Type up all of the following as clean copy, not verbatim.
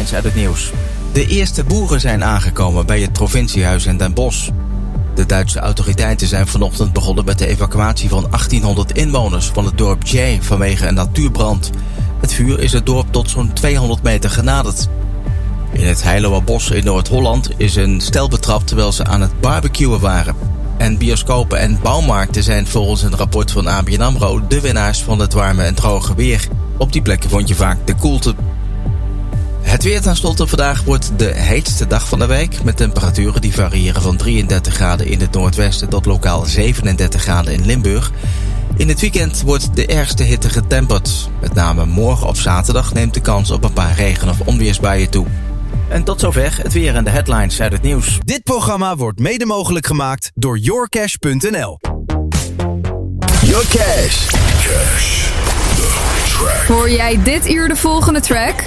headlines uit het nieuws. De eerste boeren zijn aangekomen bij het provinciehuis in Den Bosch. De Duitse autoriteiten zijn vanochtend begonnen met de evacuatie van 1800 inwoners van het dorp Jay vanwege een natuurbrand. Het vuur is het dorp tot zo'n 200 meter genaderd. In het Heilowerbos in Noord-Holland is een stel betrapt terwijl ze aan het barbecuen waren. En bioscopen en bouwmarkten zijn volgens een rapport van ABN AMRO de winnaars van het warme en droge weer. Op die plekken vond je vaak de koelte. Het weer tenslotte vandaag wordt de heetste dag van de week met temperaturen die variëren van 33 graden in het noordwesten tot lokaal 37 graden in Limburg. In het weekend wordt de ergste hitte getemperd. Met name morgen op zaterdag neemt de kans op een paar regen- of onweersbuien toe. En tot zover het weer en de headlines uit het nieuws. Dit programma wordt mede mogelijk gemaakt door yourcash.nl. Your Cash. Cash. The track. Hoor jij dit uur de volgende track?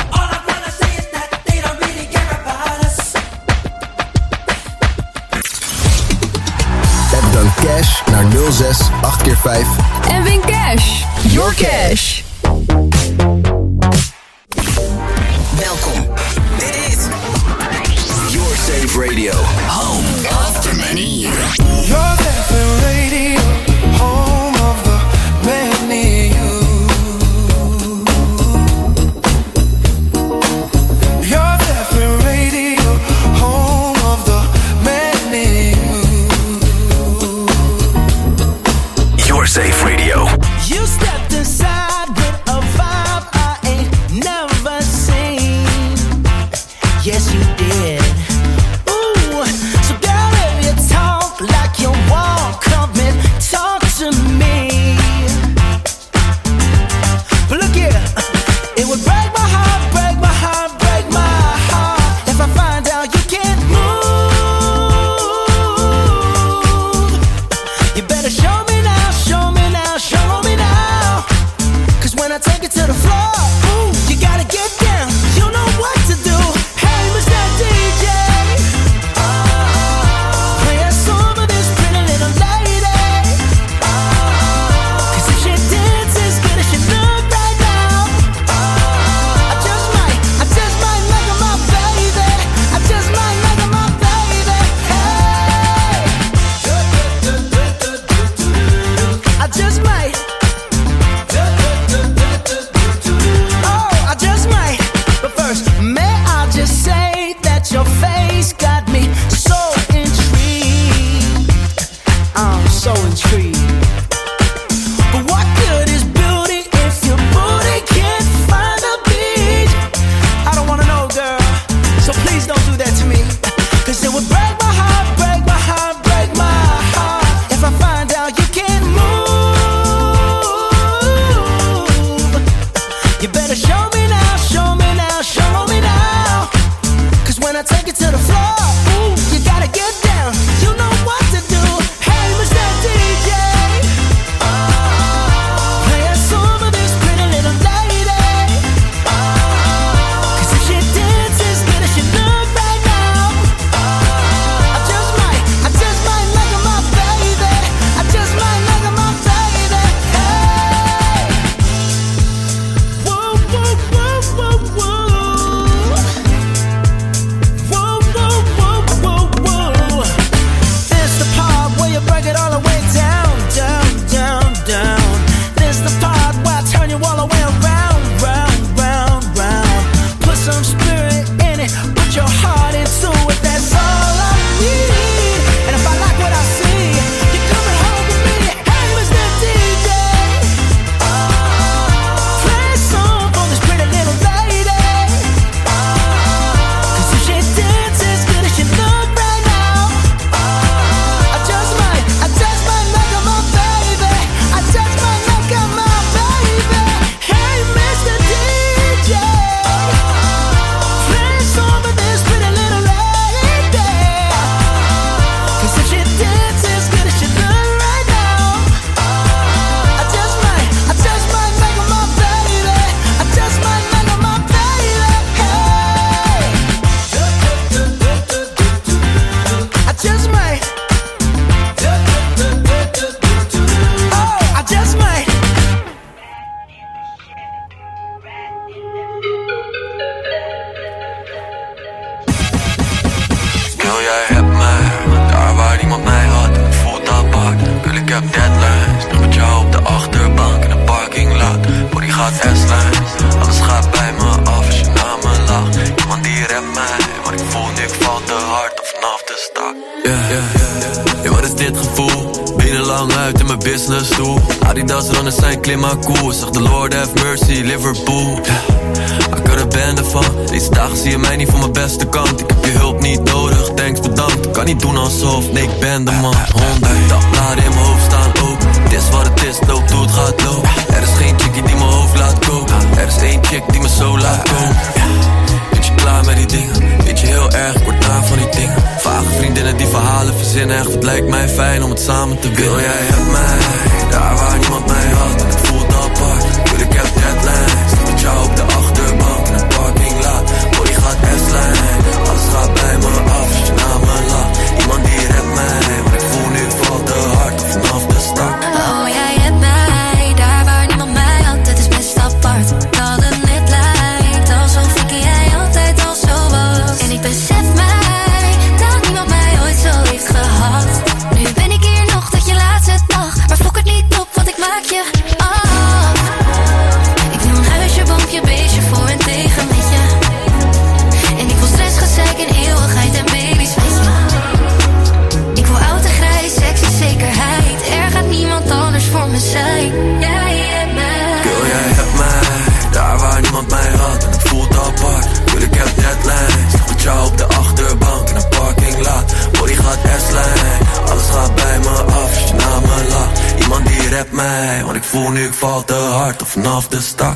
App dan Cash naar 06 8x5 En win cash. Your Cash. Welkom. Dit is Your Safe Radio. Home after many years. Your Safe Radio. Home of the many you. Your Safe Radio. Home of the many you. Your Safe Radio. You stepped inside with a vibe I ain't never seen. Yes, you did. Ooh, so girl, if you talk like you walk, come and talk to me. But look here, it would break my heart, break my heart, break my heart if I find out you can't move. You better show me now, show me now, show me now. 'Cause when I take it to the floor, ooh, you gotta get down. You know what to do. Hey, Mr. DJ, play a song for this pretty little lady. 'Cause if she dances as good as she look right now, I just might make her my baby. I just might make her my baby. Hey, I just might. Oh, I just might. But first, may I just say that your face got me so intrigued. I'm so intrigued. But what good is beauty if your booty can't find a beat? I don't wanna know, girl. So please don't do that to me. 'Cause it would break my heart, break my heart, break my heart if I find out you can't move. You better show me now, show me now, show me now. 'Cause when I take it to the floor, ooh, you gotta get down. You know what to do. Hey, Mr. DJ. heb deadlines. Nu met jou op de achterbank in de parking lot. Body gaat S-lines. Alles gaat bij me af als je naar me lacht. Iemand die rapt mij, maar ik voel nu ik val te hard of vanaf de start. Yeah, wat is dit gevoel? Benen lang uit in mijn business toe. Adidas runners zijn klimaakoe. Zeg de Lord have mercy, Liverpool. Ik had er bende van. Deze dagen zie je mij niet van mijn beste kant. Ik heb je hulp niet nodig, thanks bedankt. Ik kan niet doen alsof, nee ik ben de man. 100 dagbladen in mijn hoofd staan ook. Het is wat het is, loopt hoe het gaat lopen. Er is geen chickie die mijn hoofd laat koken. Er is één chick die me zo laat komen. Weet je klaar met die dingen? Weet je heel erg, ik word na van die dingen. Vage vriendinnen die verhalen verzinnen. Echt, het lijkt mij fijn om het samen te winnen. Girl, jij hebt mij, daar waar niemand mij had. En ik voel het apart, girl, ik heb deadlines. Met jou op de achterbank in een parking lot. Body gaat S-lijn, alles gaat bij me af als je naar me lacht. Iemand die redt mij, maar ik voel nu ik val te hard vanaf de start. Oh, jij hebt mij, daar waar niemand mij had. Het is best apart, dat het net lijkt alsof ik en jij altijd al zo was. En ik besef mij, dat niemand mij ooit zo heeft gehad. Nu ben ik hier nog tot je laatste dag, maar fok het niet op, want ik maak je af. Ik wil een huisje, boompje, beestje voor en tegen met je. En ik wil stress, gezeik en eeuwigheid en baby's met je. Ik wil oud en grijs, seks en zekerheid. Er gaat niemand anders voor me zijn. Jij hebt mij. Girl, jij hebt mij, daar waar niemand mij had. En het voelt apart, girl, ik heb deadlines. Met jou op de achterbank in een parking lot. Body gaat S-lijn, alles gaat bij me af als je naar me lacht. Iemand die rapt mij, want ik voel nu ik val te hard of vanaf de start.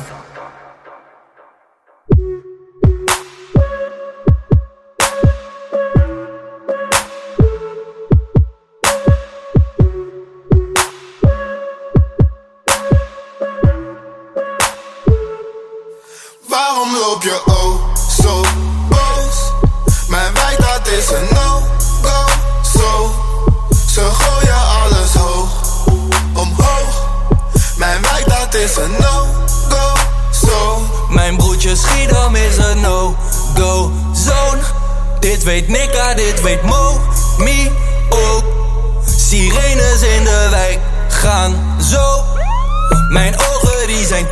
Waarom loop je oh zo boos? Mijn wijk dat is een no-go zo. Ze gooien alles hoog, omhoog. Mijn wijk dat is een no-go zo. Mijn broertje Schiedam is een no-go zone. Dit weet Nika, dit weet Momi ook. Sirenes in de wijk gaan zo. Mijn ogen die zijn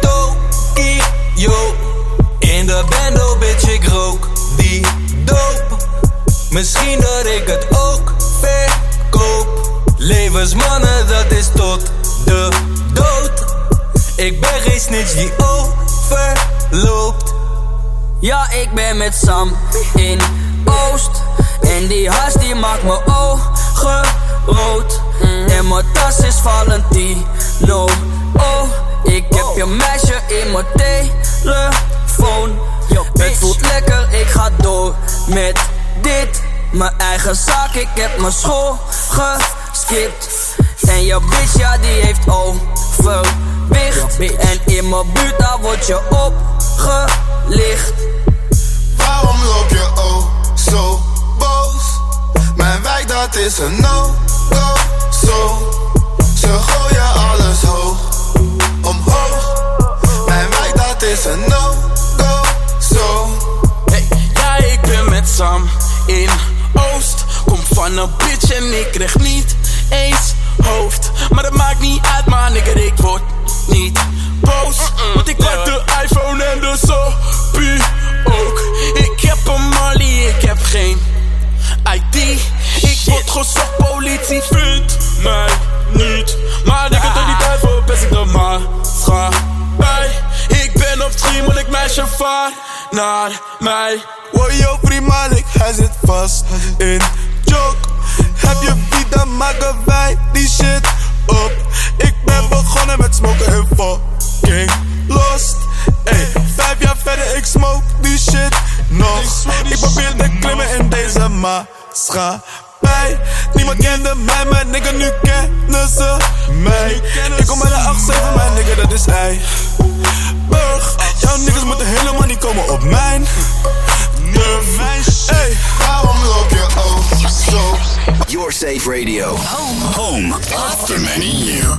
Tokio. In de bando, bitch, ik rook die dope. Misschien dat ik het ook verkoop. Levensmannen, dat is tot de dood. Ik ben geen snitch die overloopt. Ja, ik ben met Sam in Oost. En die haast die maakt mijn ogen rood. En mijn tas is Valentino. Oh, ik heb je meisje in mijn telefoon. Het voelt lekker, ik ga door met dit. Mijn eigen zaak, ik heb mijn school geskipt. En je bitch, ja, die heeft overwicht. En in mijn buurt, daar word je opgelicht. Waarom loop je oh zo boos? Mijn wijk dat is een no-go zo. Ze gooien alles hoog, omhoog. Mijn wijk dat is een no-go zo. Hey, ja, ik ben met Sam in Oost. Kom van een bitch en ik krijg niet eens hoofd. Maar dat maakt niet uit, maar nigger, ik word niet boos. Want ik pak de iPhone en de Soppie ook. Ik heb een Molly, ik heb geen ID. Ik word gezocht, politie vindt mij niet. Maar ik heb er niet uit voor, best ik de maatschappij. Ik ben op stream, want ik meisje vaar naar mij. Wow, yo, prima, hij zit vast in joke. Heb je beat, dan maken wij die shit op. Ik ben begonnen met smoken en fucking lost. Ey, 5 jaar verder, ik smoke die shit nog. Ik probeer te klimmen in deze maatschappij. Niemand kende mij, maar nigga, nu kennen ze mij. Ik kom bij de 8-7, mijn nigga, dat is hij. Burg, jouw niggas moeten helemaal niet komen op mijn durf. Ey, waarom loop je oh zo? Your Safe Radio. Home after many years.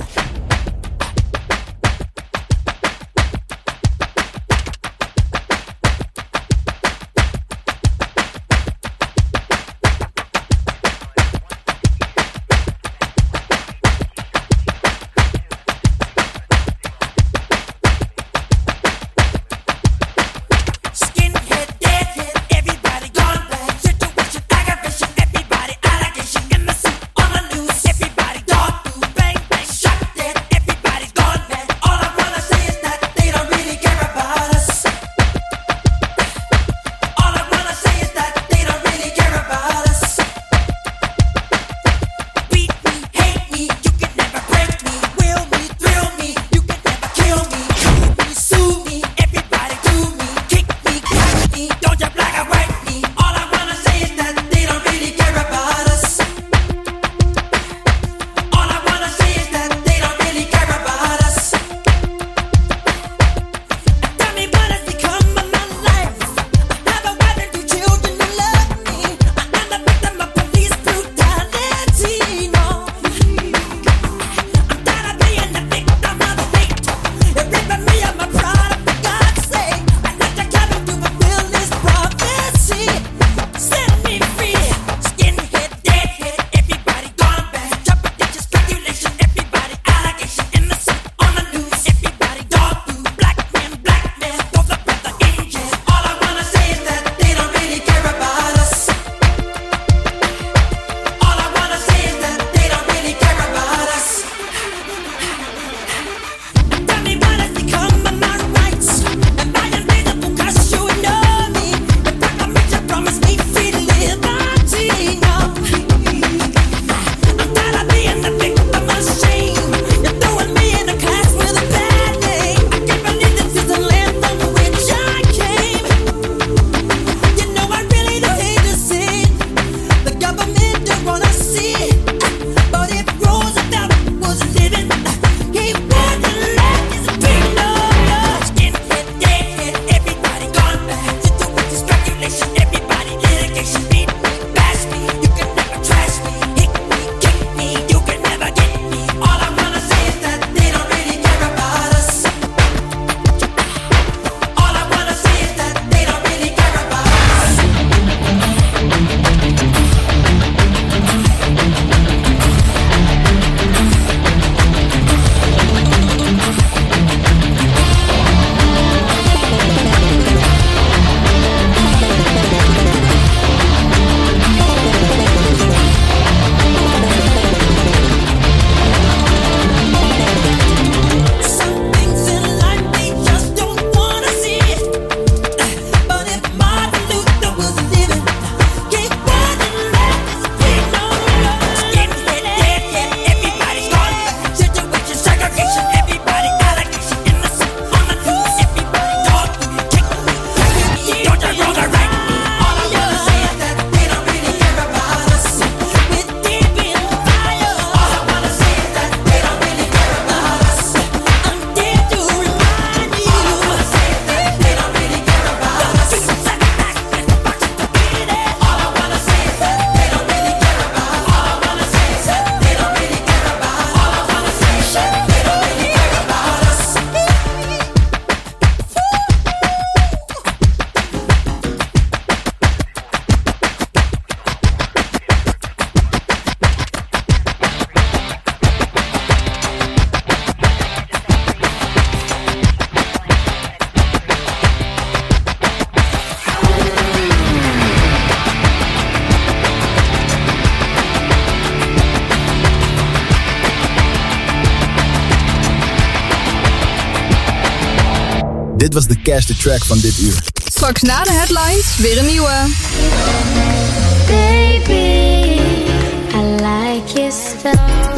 Dit was de Cash the Track van dit uur. Straks na de headlines weer een nieuwe. Baby, I like your style.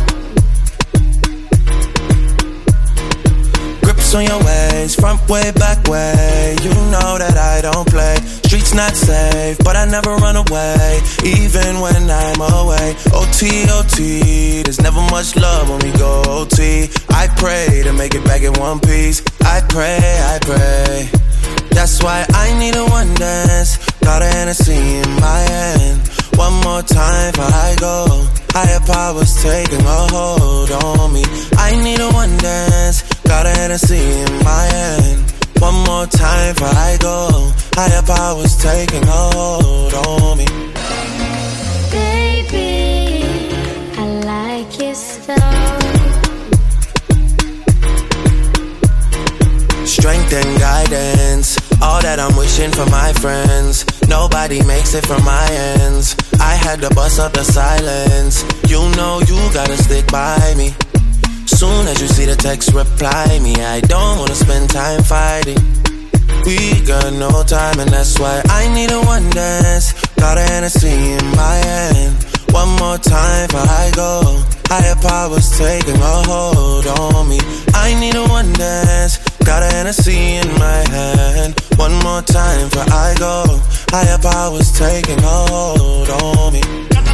Grips on your ways, front way, back way. You know that I don't play. Streets not safe, but I never run away, even when I'm away. OT, OT, there's never much love when we go OT. I pray to make it back in one piece. I pray. That's why I need a one dance. Got a Hennessy in my hand. One more time before I go. Higher powers taking a hold on me. I need a one dance. Got a Hennessy in my hand. One more time before I go. Higher powers taking a hold on me. Baby, I like your style. Strength and guidance, all that I'm wishing for my friends. Nobody makes it from my ends. I had to bust up the silence. You know you gotta stick by me. Soon as you see the text, reply me. I don't wanna spend time fighting. We got no time and that's why I need a one dance. Got a Hennessy in my hand. One more time before I go. Higher powers taking a hold on me. I need a one dance. Got a Hennessy in my hand. One more time before I go. Higher powers taking a hold on me.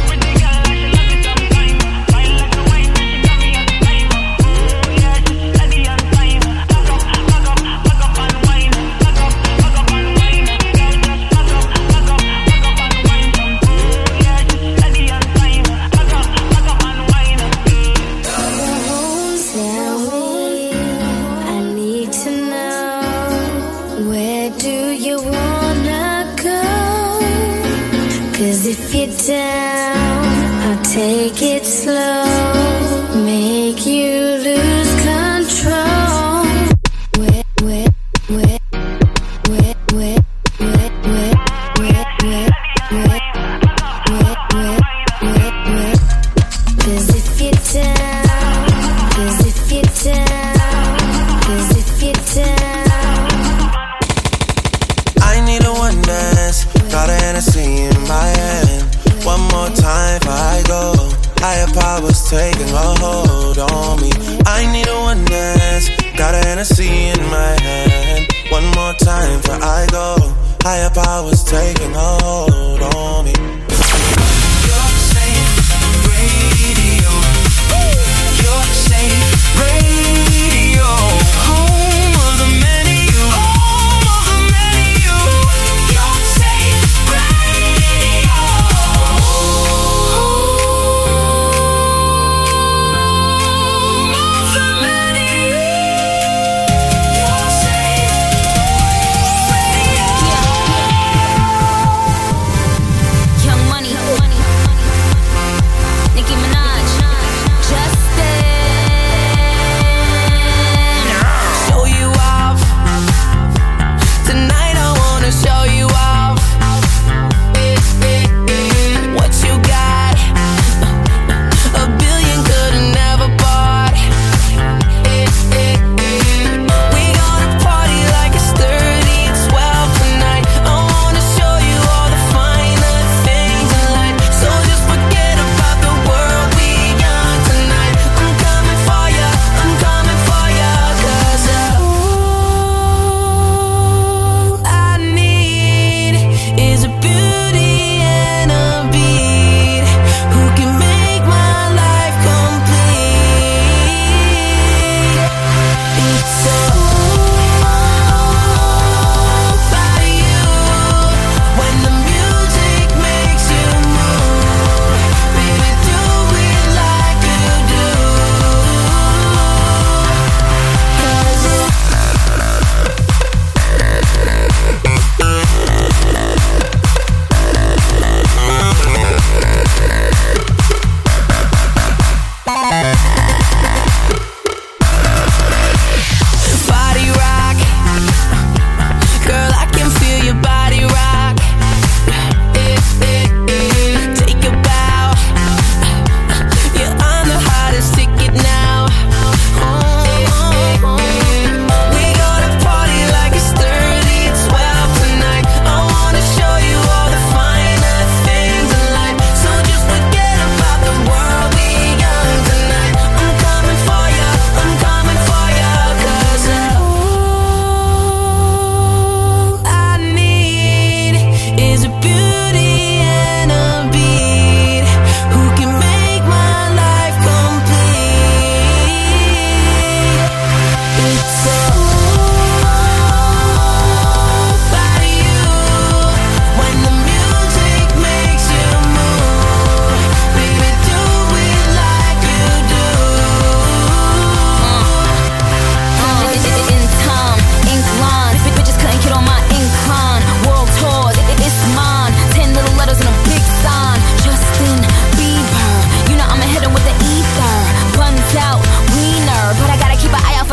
If you're down, I'll take it slow. Make you lose control. Cause if you're down, cause if you're down, cause if you're down. I need a one dance. Got a Hennessy in my hand. One more time before I go. Higher powers taking a hold on me. I need a one dance. Got a Hennessy in my hand. One more time before I go. Higher powers taking a hold on me. You're safe radio. You're safe radio. Home of the many you. Home of the many you. You're safe radio. Home of the many you. You're safe radio. Young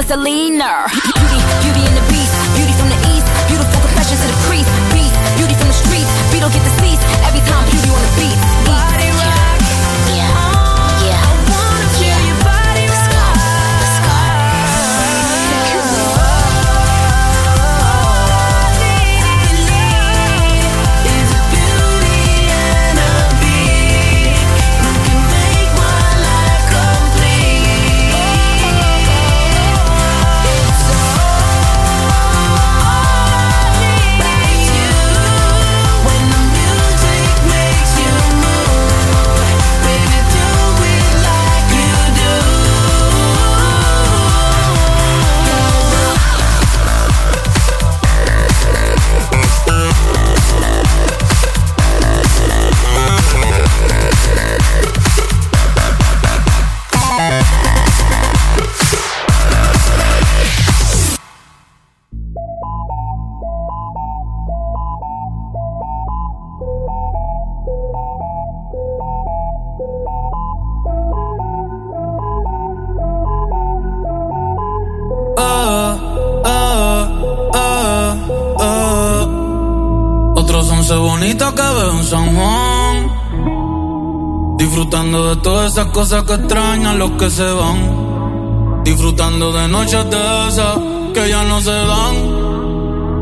Selena. Beauty and the Beast, beauty from the East, beautiful confessions to the priest. Beast, beauty from the streets, Beetle get deceased every time beauty on the beat. Body rock, yeah. I wanna feel your body rock. Bonita que veo en San Juan, disfrutando de todas esas cosas que extrañan los que se van, disfrutando de noches de esas que ya no se dan,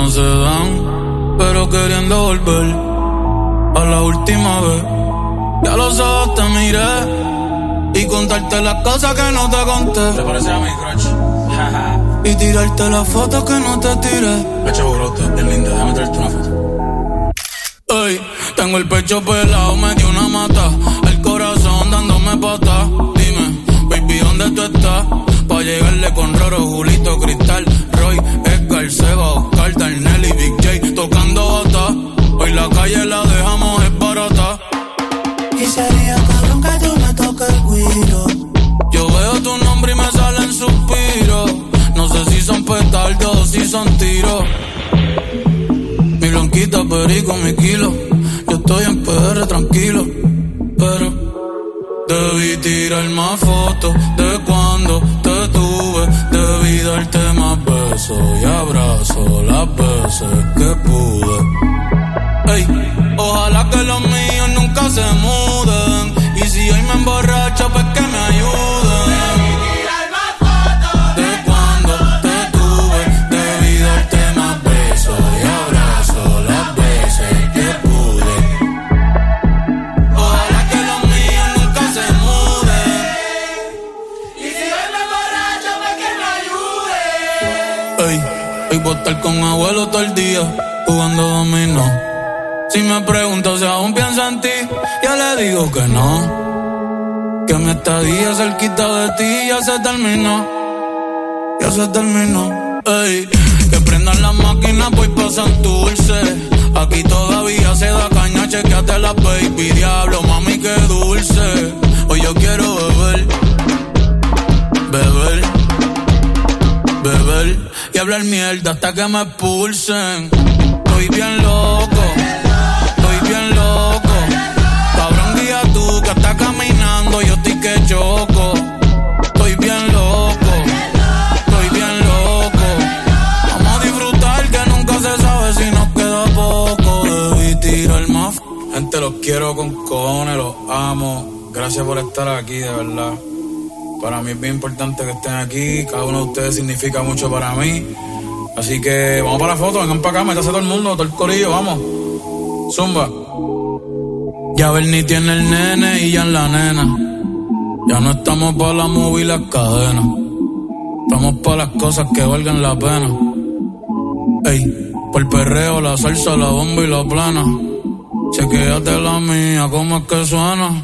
pero queriendo volver a la última vez. Ya los ojos te miré y contarte las cosas que no te conté. ¿Te parece a mi crush? Y tirarte las fotos que no te tiré. Pecho brote, bien linda, déjame traerte una foto. Ey, tengo el pecho pelado, me dio una mata, el corazón dándome pata. Dime, baby, ¿dónde tú estás? Pa' llegarle con Roro, Julito, Cristal, Roy, Edgar, Seba, Oscar, Darnell y Big J tocando bata. Hoy la calle la dejamos es barata. Y sería cabrón que tú me toques el guiro. Yo veo tu nombre y me salen suspiros. No sé si son petardos o si son tiros. Mi blanquita, perico, mi kilo. Yo estoy en PR tranquilo, pero debí tirar más fotos de cuando te tuve. Debí darte más besos y abrazos las veces que pude. Ey, ojalá que los míos nunca se muden. Y si hoy me emborracho, pues que me ayuden. Voy a estar con abuelo todo el día jugando dominó. Si me pregunto si aún pienso en ti, ya le digo que no. Que mi estadía cerquita de ti ya se terminó. Ey, que prendan las máquinas, voy pa' Santurce. Aquí todavía se da caña, chequeate la baby. Diablo, mami, qué dulce. Hoy yo quiero beber y hablar mierda hasta que me expulsen. Estoy bien loco. Cabrón, guía tú que estás caminando, yo estoy que choco. Estoy bien loco. Vamos a disfrutar que nunca se sabe si nos queda poco. Debí tirar más. Gente, los quiero con cojones, los amo. Gracias por estar aquí, de verdad. Para mí es bien importante que estén aquí. Cada uno de ustedes significa mucho para mí. Así que vamos para la foto, vengan para acá, métase todo el mundo, todo el corillo, vamos. Zumba. Ya Bernie tiene el nene y ya en la nena. Ya no estamos para la movie y las cadenas. Estamos para las cosas que valgan la pena. Ey, por el perreo, la salsa, la bomba y la plana. Chequéate la mía, ¿cómo es que suena?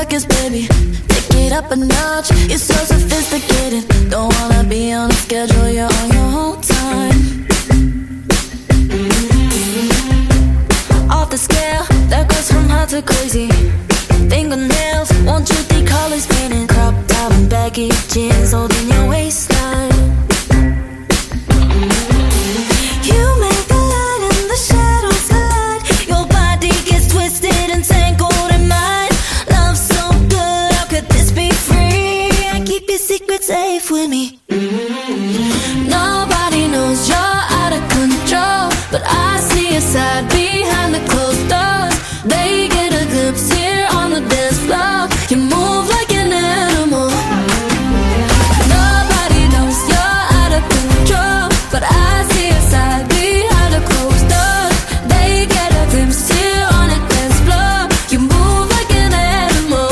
circus, baby. Pick it up a notch, you're so sophisticated. Don't wanna be on a schedule, you're on your own time. Off the scale, that goes from hot to crazy. Fingernails, want you three colors painted. Crop top and baggy jeans holding your waistline. You make the light and the shadows collide. Your body gets twisted and tangled in mine. Love so good, how could this be free? I keep your secret safe with me. Nobody knows you're out of control, but I see a side behind the closed doors. They get a glimpse here on the dance floor. You move like an animal. Nobody knows you're out of control, but I see a side behind the closed doors. They get a glimpse here on the dance floor. You move like an animal.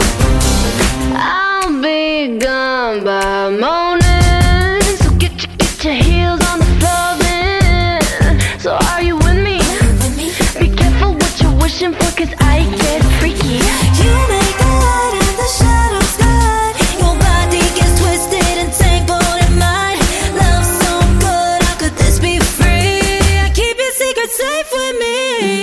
I'll be gone by morning, so get your heels on the floor then. So are you with me? Be careful what you're wishing for, 'cause I get freaky. You make the light and the shadows glide. Your body gets twisted and tangled in mine. Love so good, how could this be free? I keep your secret safe with me.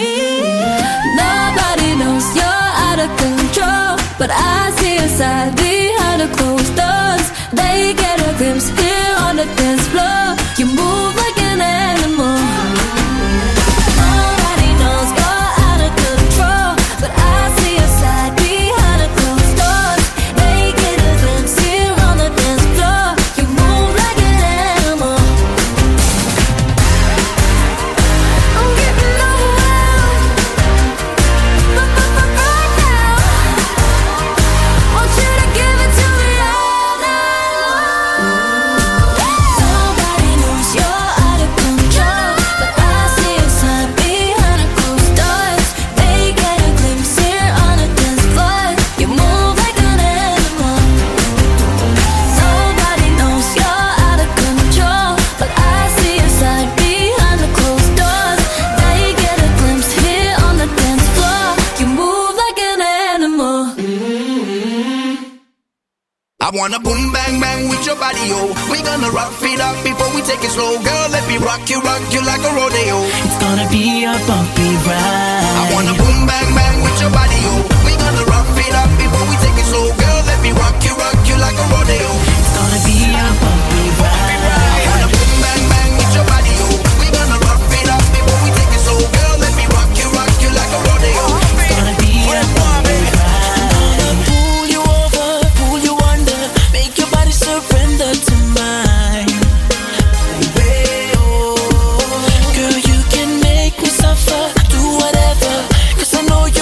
Nobody knows you're out of control, but I see a side behind the closed doors. They get a glimpse here on the dance floor. You move like an animal. Nobody knows you're out of control, but I see a side behind the closed doors. They get a glimpse here on the dance floor. You move like an animal. I'm getting overwhelmed right now. Want you to give it to me all night long. Nobody knows you're out of control, but I see a side behind the closed doors. They get a glimpse here on the dance floor. You move like an animal. Nobody knows you're out of control, but I see a side behind the closed doors. They get a glimpse here on the dance floor. You move like an animal. I wanna boom bang bang with your body, yo. We gonna rock it up before we take it slow. Girl, let me rock you like a rodeo. It's gonna be a bumpy ride. I wanna boom bang bang with your body, yo. We gonna rock it up before we take it slow. Girl, let me rock you like a rodeo. It's gonna be a bumpy ride. I wanna boom bang bang with your body, yo. We gonna rock it up before we take it slow. Girl, let me rock you like a rodeo. It's gonna be a bumpy ride. Pull you over, pull you under, make your body surrender to mine. Baby, oh. Girl, you can make me suffer, do whatever, 'cause I know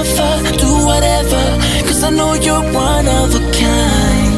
suffer, do whatever, cause I know you're one of a kind.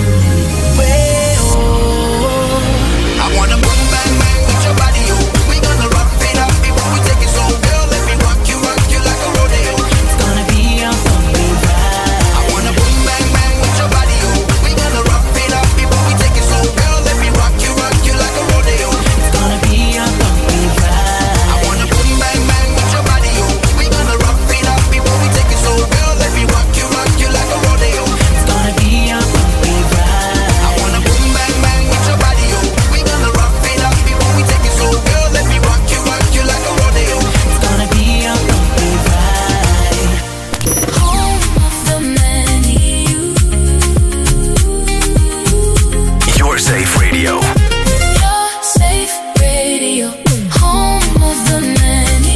I wanna boom bang bang with your body, yo. We gonna rock it up before we take it slow. Girl, let me rock you like a rodeo. It's gonna be a bumpy ride. I wanna boom bang bang with your body, yo. We gonna rock it up before we take it slow. Girl, let me rock you like a rodeo. It's gonna be a bumpy ride. I wanna boom bang bang with your body, yo. We gonna rock it up before we take it slow. Girl, let me rock you like a rodeo. It's gonna be a bumpy ride. I wanna boom bang bang with your body, yo. We gonna rock it up before we take it slow. Girl, let me rock you like a rodeo. It's gonna be a bumpy ride. Home of the many. Your Safe Radio. Your safe radio. Home of the many.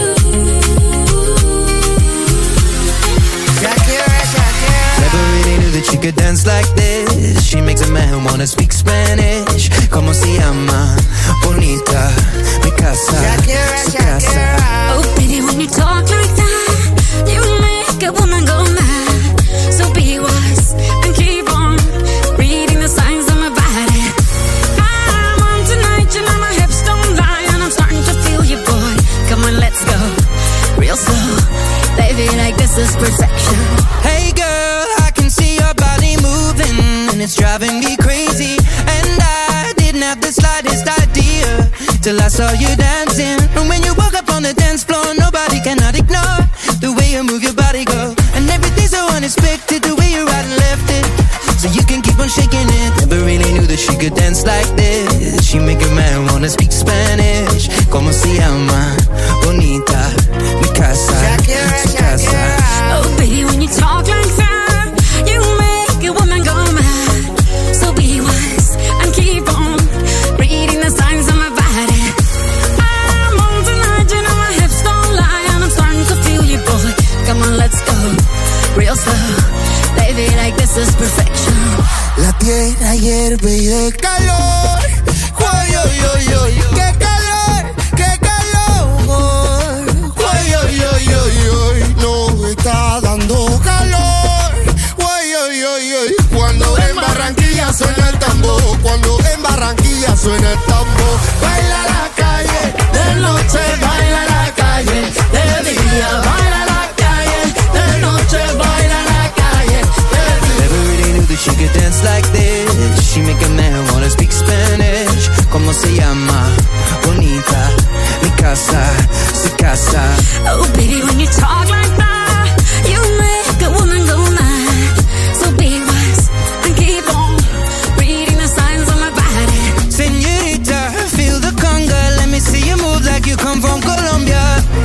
Never really knew that she could dance like this. She makes a man wanna speak Spanish. Como se llama? Bonita, mi casa, su casa. Oh, baby, when you talk like that, you make a woman go mad. So be wise and keep on reading the signs of my body. I'm on tonight, you know my hips don't lie, and I'm starting to feel you, boy. Come on, let's go real slow, baby, like this is perfection. Hey girl, I can see your body moving, and it's driving me crazy. And I didn't have the slightest idea till I saw you dancing. And when you walk up on the dance floor, nobody cannot ignore the way you move your body, girl. And everything's so unexpected, the way you right and left it, so you can keep on shaking it. Never really knew that she could dance like this. She make a man wanna speak Spanish. Como se llama? Bonita, mi casa, su casa. Oh, baby, when you talk like that, you make a woman go mad. So be wise and keep on reading the signs of my body. I'm on tonight, you know my hips don't lie, and I'm starting to feel you, boy. Come on, let's go real slow, baby, like this is perfection. La tierra hierve y de calor. Guay, yo, yo, yo, yo. ¡Qué calor! ¡Qué calor! Guay, yo, yo, yo, yo. No está dando calor. Guay, yo, yo, yo. Cuando en Barranquilla suena el tambor. Cuando en Barranquilla suena el tambor. Baila la calle, de noche baila la calle, de día baila la calle, de noche baila la calle, de día. Never really knew that she could dance like this. She make a man wanna speak Spanish. Como se llama? Bonita, mi casa, su casa. Oh, baby, when you talk like that, you make a woman go mad. So be wise and keep on reading the signs on my body. Señorita, feel the conga. Let me see you move like you come from Colombia.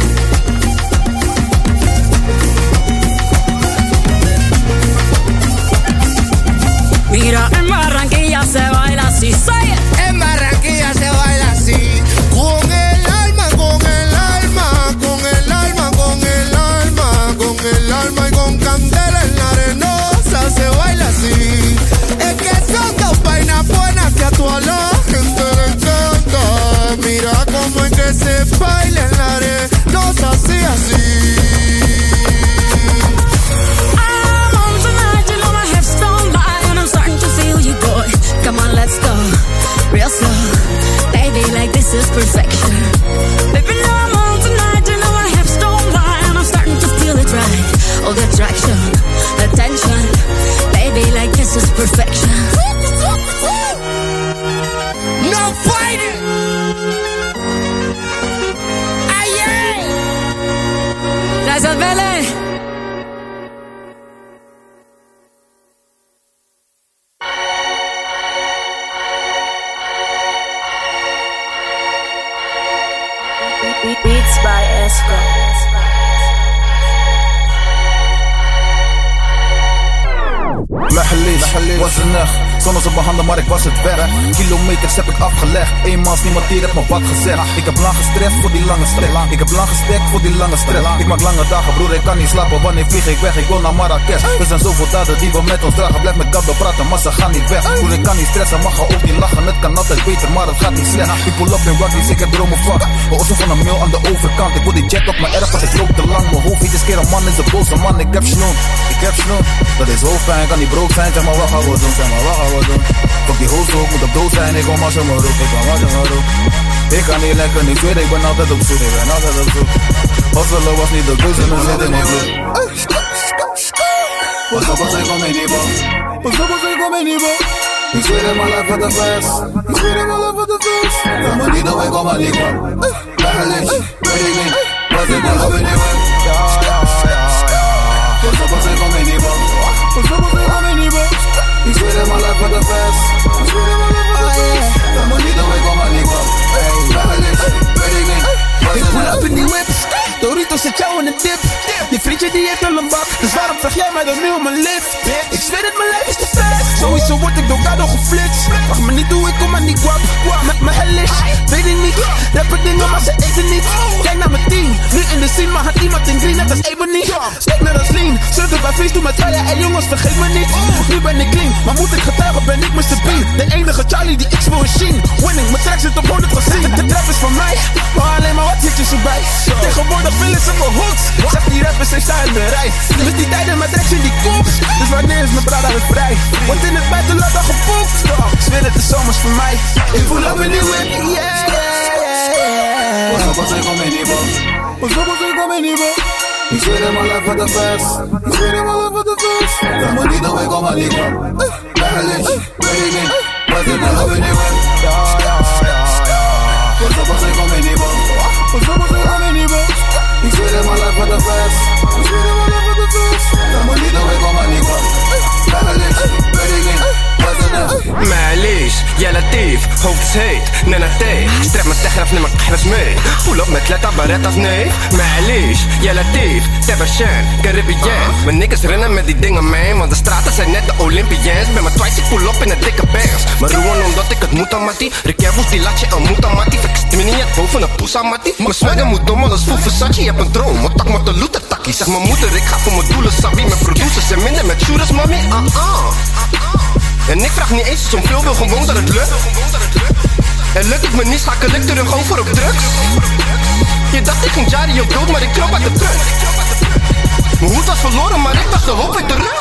Mira, en Barranquilla se baila así, say it. En Barranquilla se baila así. Con el alma, con el alma, con el alma, con el alma, con el alma y con candela en la arenosa se baila así. Es que son dos vainas buenas que a toda la gente le encanta. Mira cómo es que se baila en la arenosa así, así. Come on, let's go real slow, baby, like this is perfection. Baby, now I'm on tonight, you know my hips don't lie, and I'm starting to feel it right. Oh, the attraction, the tension, baby, like this is perfection. No fighting. Aye, Gracias, Bele. Beats by Esco. ما حليش وصلناخ zonder ze behandelen, maar ik was het weg. Kilometers heb ik afgelegd, eenmaals niemand hier heeft me wat gezegd. Ik heb lang gestrest voor die lange stress. Ik heb lang gestekt voor die lange stress. Ik maak lange dagen, broer, ik kan niet slapen. Wanneer vlieg ik weg, ik wil naar Marrakesh. Er zijn zoveel daden die we met ons dragen. Blijf met Gabdo praten, maar ze gaan niet weg. Broer, ik kan niet stressen, mag ook niet lachen. Het kan altijd beter, maar het gaat niet slecht. Ik pull up in Rockies, ik heb dromen vak. Osso van een mail aan de overkant. Ik wil die jet op mijn erf, want ik loop te lang. Mijn hoofd iedere keer een man is een boze man. Ik heb snoen, dat is hoofdpijn, kan niet brood zijn. Zeg maar wat gaan we doen, Fuck die hoofd ook, moet op dood zijn. Ik kom als je me roept, ik kan niet lekker, niet weet, ik ben altijd op zoek. Hosselen was niet de keuze, maar zit in mijn bloed. Pas op als ik kom in die bal. Ik zweer in mijn life wat de vers. Ga me niet doen, ik kom aan die kant. Eigenlijk, weet ik niet, was ik nog op in die bal. Pas op als ik kom in die bal. Ik zweer in mijn life wat de vers. Ga me niet doen, ik kom aan die kant. Eigenlijk, weet ik niet, was ik pull up in die whip. Doritos zet jou in de dip. Die vriendje die heeft al een bak, dus waarom vraag jij mij dan nu om een lift? Ik zweer het, mijn lijf is te vet. Sowieso word ik door Gado geflitst. Vraag me niet hoe ik kom aan die guap. Met mijn hellish, weet ik niet. Rappen dingen, maar ze eten niet. Kijk naar mijn team, nu in de scene, maar had iemand in green, net als Ebony. Steek naar als lean, surfen bij face, doe met traaien. En jongens, vergeet me niet. Nu ben ik clean, maar moet ik getuigen, ben ik Mr. Bean. De enige Charlie die X wil zien. Winning, mijn track zit op 100 gezien. De trap is van mij, maar alleen maar wat hitjes erbij. Tegenwoordig willen ze me hooks. Zeg die rappers, ze staan in de rij. Dus die tijden met tracks in die kops. Dus wanneer is mijn brada weer vrij? Wordt in het buitenland al geboekt. Ik zweer het, de zomers voor mij. Ik voel up in die whip, Pas op als ik kom in die bal. Ik zweer in mijn life wat de vers. Ga me niet doen, ik kom aan die kant. Eigenlijk, weet ik niet, was ik nog op in die whip. Pas op als ik kom in die bal. Ik zweer in mijn life wat de vers. Ga me niet doen, ik kom aan die kant. Eigenlijk, weet ik niet, was ik nog. معليش يا لطيف hoofd is heet نانا تايه strep mijn tegraf neem mijn kras mee pull up met letter barretta's nee معليش يا لطيف Tabashan, Caribbean mijn niggas rennen met die dingen man want de straten zijn net de Olympians met mijn twice ik pull up in een dikke bands maar ruwen omdat ik het moet aan mattie Rikkerboes die laat je aan moet aan mattie verkist me niet boven een poes aan mattie mijn swagger moet dom alles voel Versace je hebt een droom wat tak met de looter takkie zeg mijn moeder ik ga voor mijn doelen sabie mijn producers en minder met shooters mami En ik vraag niet eens om veel, wil gewoon dat het lukt. En lukt het me niet, schakel ik terug over op drugs. Je dacht ik ging Jari op dood, maar ik kroop uit de brug. Mijn hoed was verloren, maar ik dacht de hoop weer terug.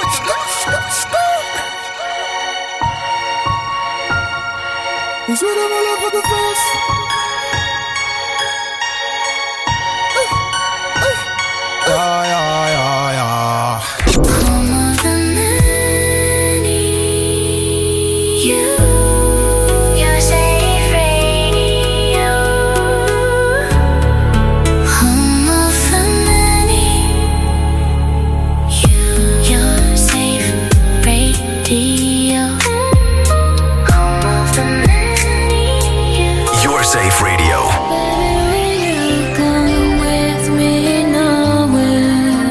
Ik zweer in mijn life wat de vers. Ja. Safe Radio.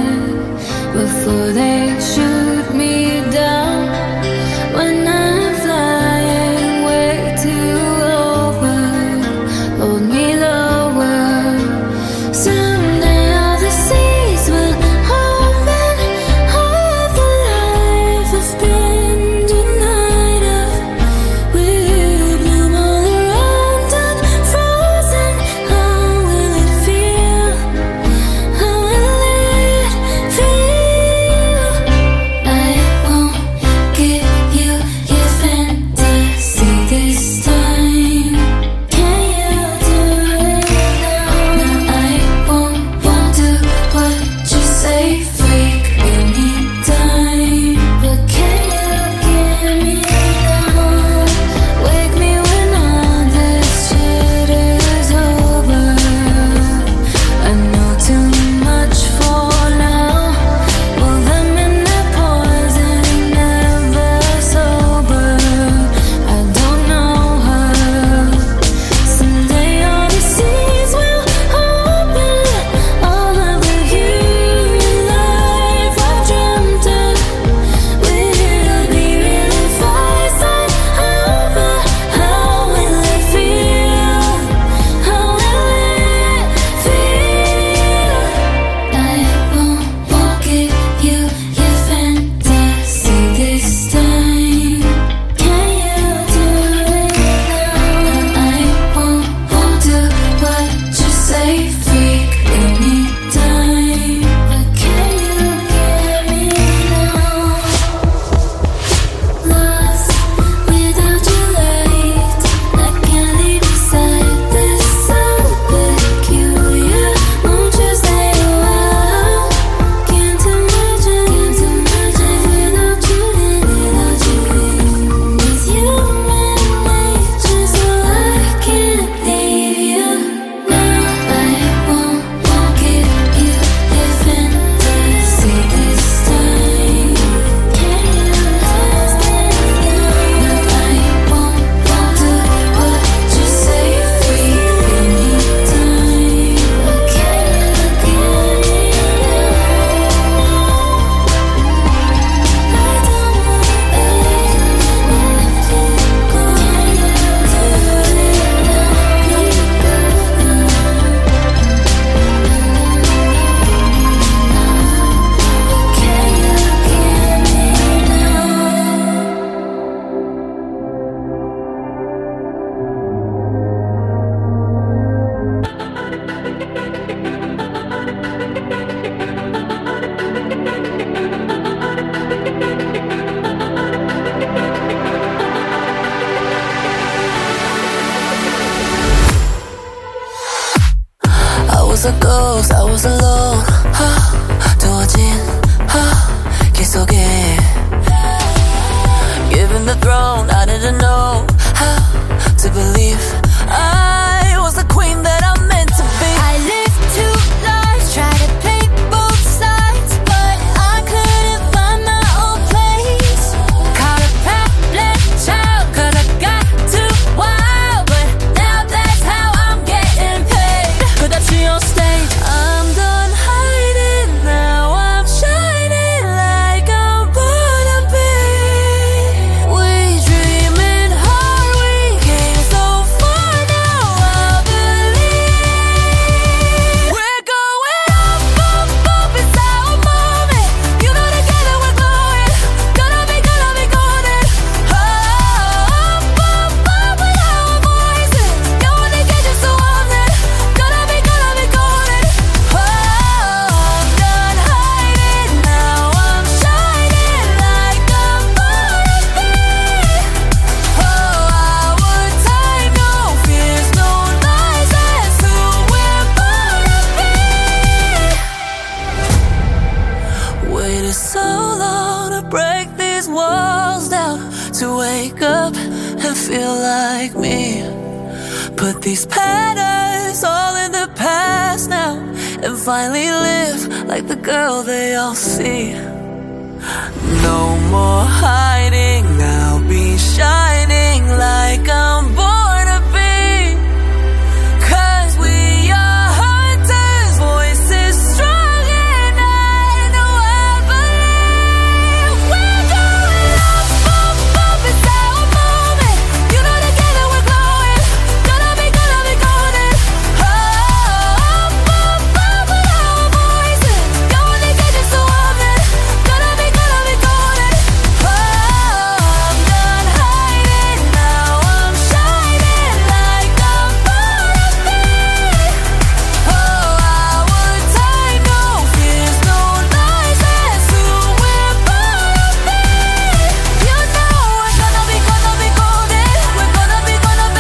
close, I was alone. 두어진 길 속에 given the throne, I didn't know how to believe I was the queen that I'm meant to be. I lived two lives, tried to play both sides, but I couldn't find my own place. Caught a problem child, 'cause I got too wild, but now that's how I'm getting paid. Could I see on stage? I'm done hiding, now I'm shining like I'm born to be. We dreaming hard, we came so far, now I believe we're going up, up, up, it's our moment. You know together we're glowing, gonna be golden. Up, up, up with our voices, no one to get you so on it. Gonna be golden. Oh, I'm done hiding, now I'm shining like I'm born to be. Oh, our time, no fears, no lies, that's who we're born to be. Waited so long to break these walls down, to wake up and feel like me. Put these patterns all in the past now, and finally live like the girl they all see. No more hiding, I'll be shining like I'm born to be. 'Cause we are hunters, voices strong, and I know I believe we're going up, up, up, it's our moment. You know together we're glowing, gonna be golden. Oh, up, up, up with our voices, no one to get you so on it. Gonna be golden. Oh, I'm done hiding, now I'm shining like I'm born to be. Oh, our time, no fears, no lies, that's who we're born to be. You know we're gonna be golden. We're gonna be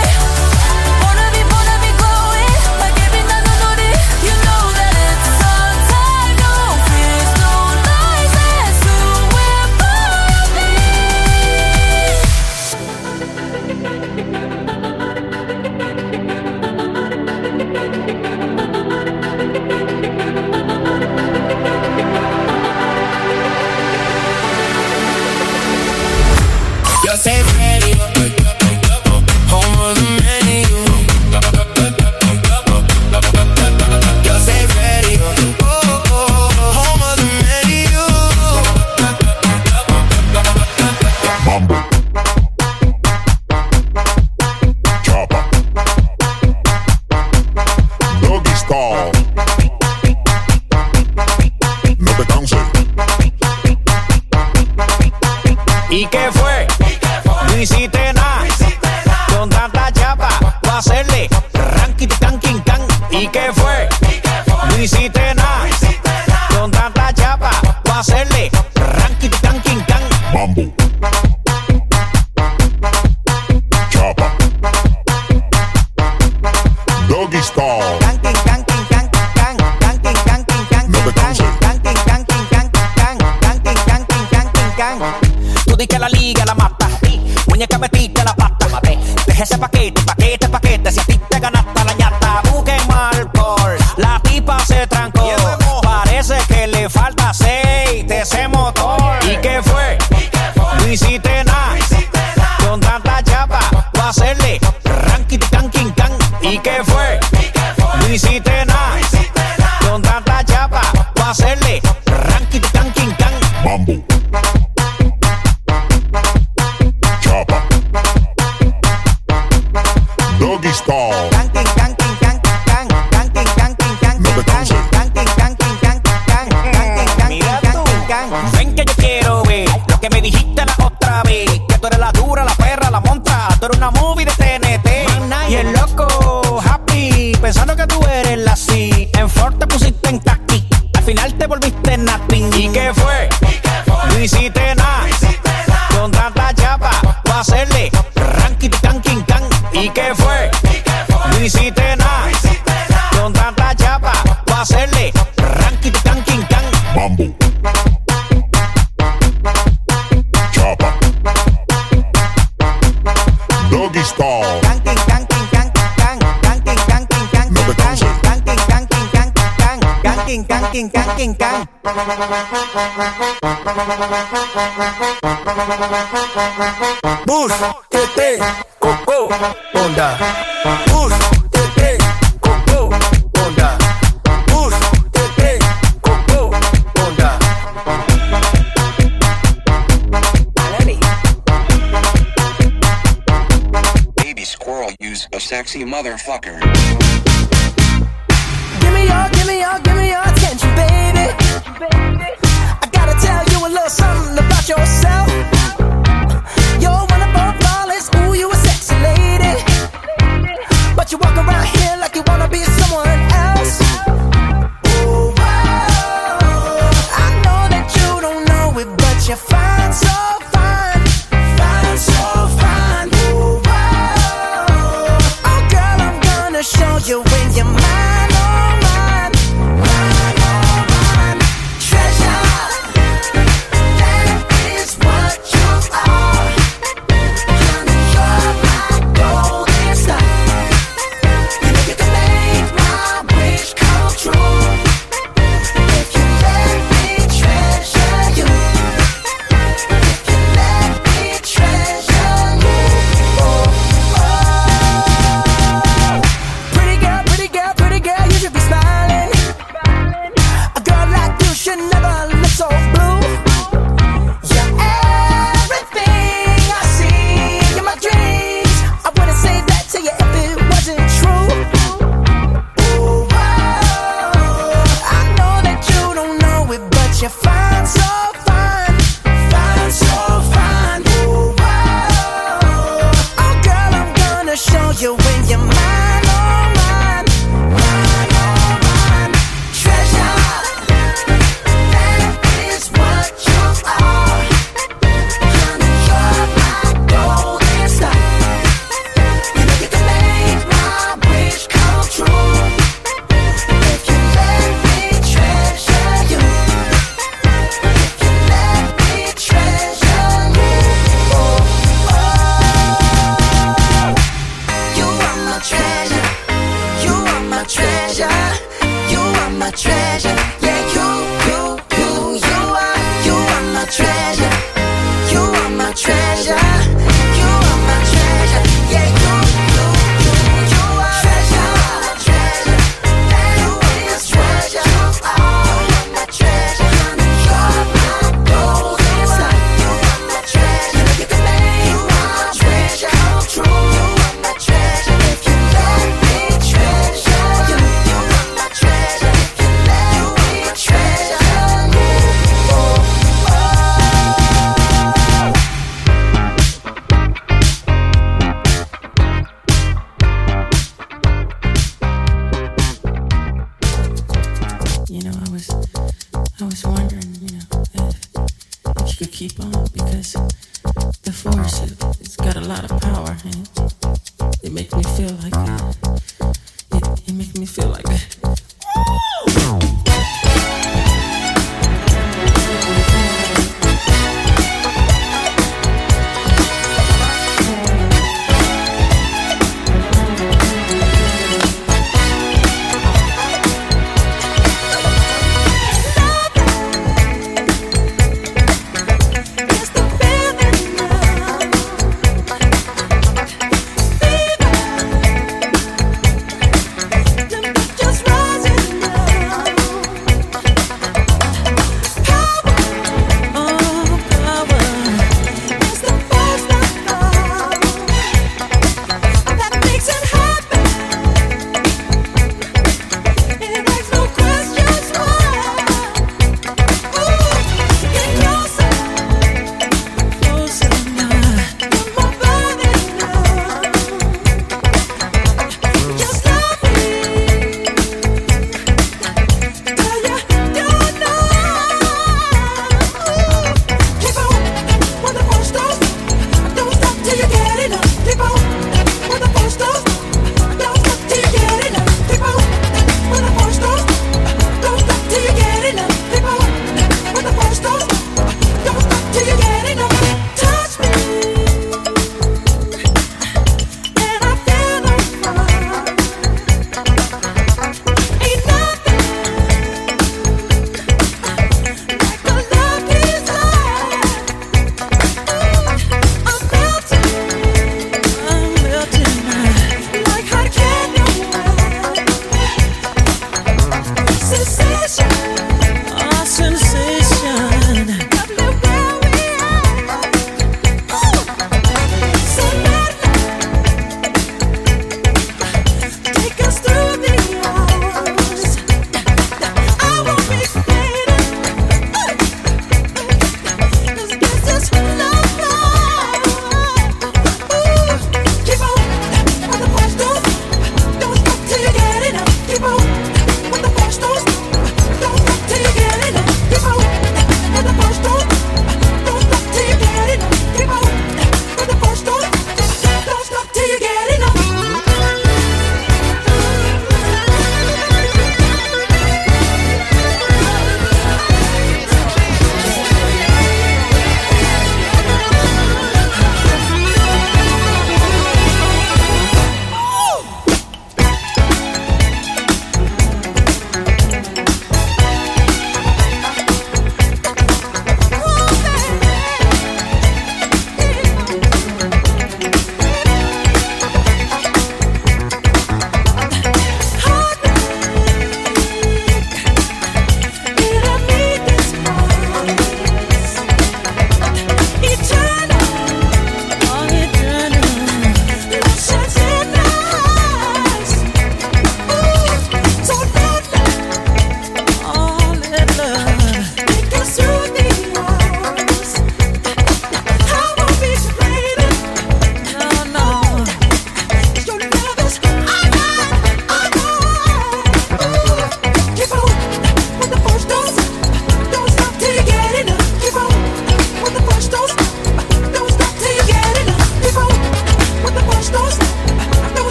glowing like every night on it. You know that it's our time, no fears, no lies, that's who we're born to be. Yo soy Freddy, home of the many. Yo soy Freddy, home of the many. Mambo. Chopper. Doggy style. No te canses. ¿Y qué fue? No hiciste nada. Con tanta chapa, voy a hacerle ranking, tanking, can. ¿Y qué fue? No hiciste nada. Con tanta chapa, voy a hacerle ranking, tanking, can. Mambo. Chopper. Doggy style. No te canses. Tú di que la liga la mata. Muñeca metiste la pata. Deja ese paquete, si a ti te ganaste la ñata. Busquen mal por la tipa se trancó. Parece que le falta aceite ese motor. ¿Y qué fue? No hiciste nada. Con tanta chapa, voy a hacerle ranking, tanking, can. ¿Y qué fue? No hiciste nada. Con tanta chapa, voy a hacerle ranking, tanking, can. Mambo. Chopper. Doggy style. No te canses. Ven que yo quiero ver lo que me dijiste la otra vez. Que tú eres la dura, la perra, la montra. Tú eres una movie de TNT. Y el loco happy, pensando que tú eres la C. En Ford te pusiste en taxi, al final te volviste nothing. ¿Y qué fue? No style. Never comes it. Bus, tete, coco, onda. Bus, tete, coco, onda. Bus, tete, coco, onda. Baby squirrel, use a sexy motherfucker. Give me your attention, baby. I gotta tell you a little something about yourself. You're one of our flawless, ooh, you a sexy lady. But you walk around here like you wanna be someone else. Ooh, whoa. I know that you don't know it, but you're fine, so fine. Fine, so fine. Ooh, whoa. Oh, girl, I'm gonna show you when you're mine, oh, mine. Mine, oh, mine. Treasure, that is what you are. Honey, you're my golden star. You know you can make my wish come true. If you let me treasure you. If you let me treasure you. Oh, oh. Pretty girl, you should be smiling. A girl like you should never look so blue. You're everything I see in my dreams. I wouldn't say that to you if it wasn't true. Ooh, whoa. I know that you don't know it, but you're fine, so fine. Fine, so fine. Ooh, whoa. Oh, girl, I'm gonna show you when you're mine, oh, mine. Mine, oh, mine. Treasure, that is what you are. Honey, you're my golden star. You know you can make my wish come true. If you let me treasure you. If you let me treasure you. Oh, oh. You are my treasure. You are my treasure. You are my treasure. Yeah, you are my treasure. You are my treasure. You are my treasure. Yeah, you are treasure. Treasure. You are my treasure. You are my treasure. Honey, you're my golden star. You are my treasure. You know you can make my treasure come true. You are my treasure. If you let me treasure you. You are my treasure. If you let me treasure you. Oh, oh. You know, I was wondering, you know, if you could keep on, because the force, it's got a lot of power, and it makes me feel like it makes me feel like